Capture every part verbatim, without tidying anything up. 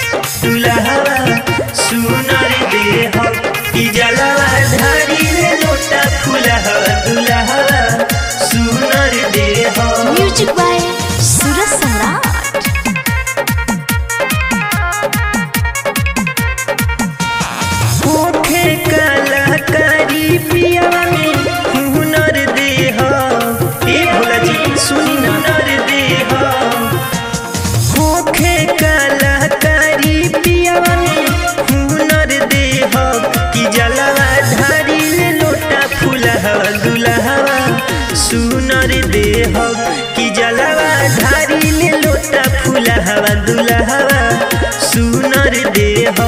दुल्हवा सुनर देह की जलवा ढारी ले लोटा फुलहवा दुल्हवा सुनर देह। Music by Suraj Samrat. होखे कलाकारी पियावा में हुनर देह ए भोला जी सुनी नर देह। होखे कलाकारी पियावा में हुनर देह की जलवा ढारी ले लोटा फुलहवा दुल्हवा सुनर देह की जलवा ढारी ले लोटा फुलहवा दुल्हवा सुनर देह।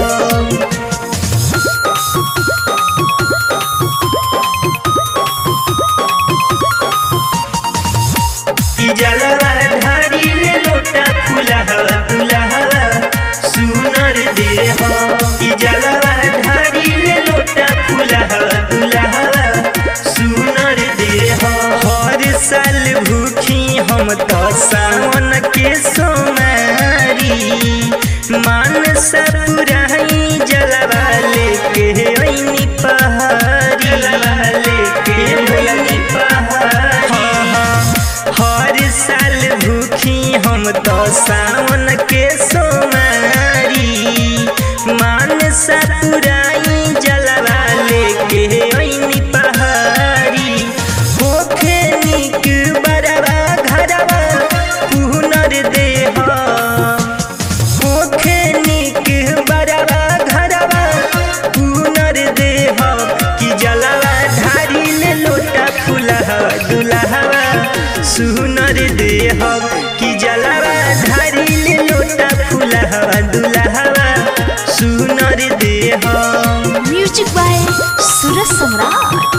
जलवा ढारी ले लोटा फुलहवा दुल्हवा सुनर देह की जलवा ढारी ले लोटा फुलहवा दुल्हवा सुनर देह। हर साल भूखी हम तो सावन के सोमारी मानसा पुराई जलवा लेके ओइनी पहाड़ी जलवा लेके ओइनी पहाड़ी। हर साल भूखी हम तो सावन के सोमारी मानसा पुराई जलवा लेके ओइनी पहाड़ी। होखे निक बरवा घरवा पुनर देह होखे निक बरवा घरवा पुनर देह की जलवा ढारी ले लोटा फुलहवा दुल्हवा सुनर देह की जलवा ढारी ले लोटा फुलहवा दुल्हवा सुनर देह। Music by Suraj Samrat.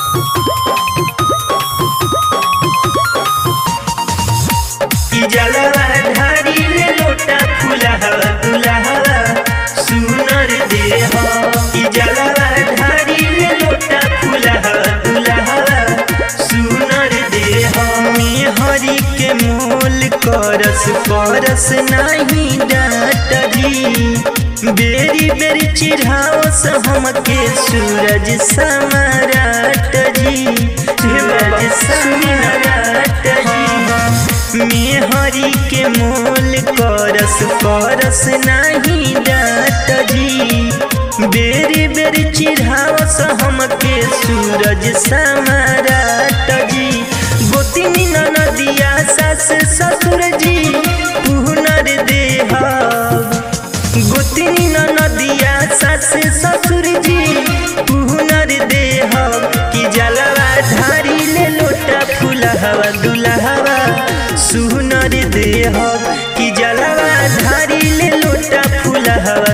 की जलवा ढारी ले लोटा फुलहवा दुल्हवा सुनर देह की जलवा ढारी ले लोटा फुलहवा दुल्हवा सुनर देह। मेहरी के मोल करस परस नहीं डाट जी बेरी बेरी चिढ़ाओस हमके सूरज सम्राट जी सूरज सम्राट जी। मेहरी के मोल करस परस नहीं डाट जी बेरी बेरी चिढ़ाओस हमके सूरज सम्राट जी। गोतिनी ननदिया सास ससुर जी पुनर देह गोतिनी ननदिया सास ससुर जी पुनर देह की जलवा ढारी ले लोटा फुलहवा दुल्हवा सुनर देह की जलवा ढारी ले लोटा फुलहवा